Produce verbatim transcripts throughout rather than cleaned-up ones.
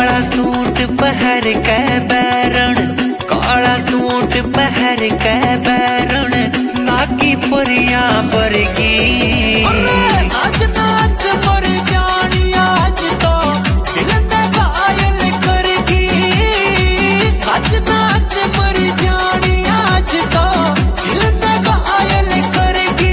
काला सूट पहर के बैरण, काला सूट पहर के बैरण लागी पुरिया बरगी। नाच नाच मर जानी आज तो दिल में घायल करगी। नाच नाच मर जानी आज तो दिल में घायल करगी।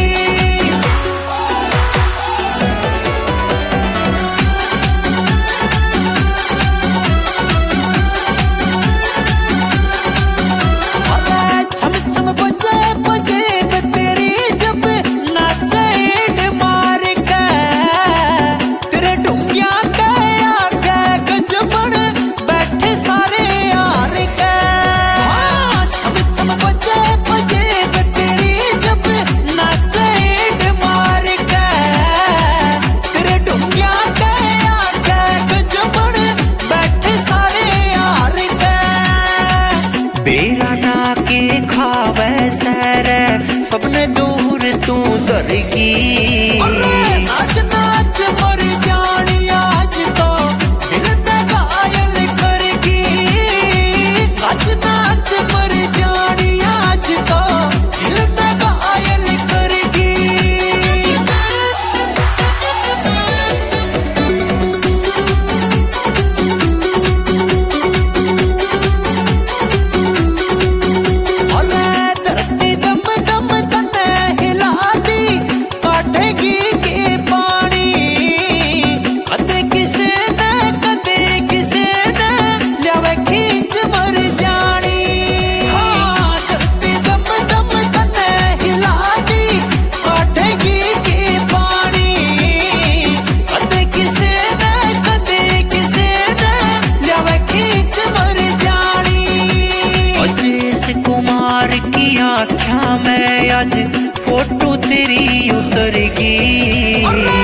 छम छम बजे बजे तेरी जब नाचे मार के तेरे डुंगिया के आगे गजबन बैठे सारे यार के। छम छम बजे बजे तेरी जब नाचे मार के तेरे डुंगिया के आगे गजबन बैठे सारे यार के। बेरा ना के खावे सैर सबने दूर तू दरगी। नाच नाच मर जानी आज तो दिल में घायल करगी। नाच नाच मर जानी आज तो दिल में घायल करगी। धरती दम दम तने हिला दी काटेगी के पानी। कदे किसे ने कदे किसे ने लियावे खींच मर जानी। धरती दम दम तने हिला दी काटेगी के पानी। कदे किसे ने कदे किसे ने लियावे खींच मर जानी। अजीस कुमार की आँखों में आज फोटो तेरी उतरगी।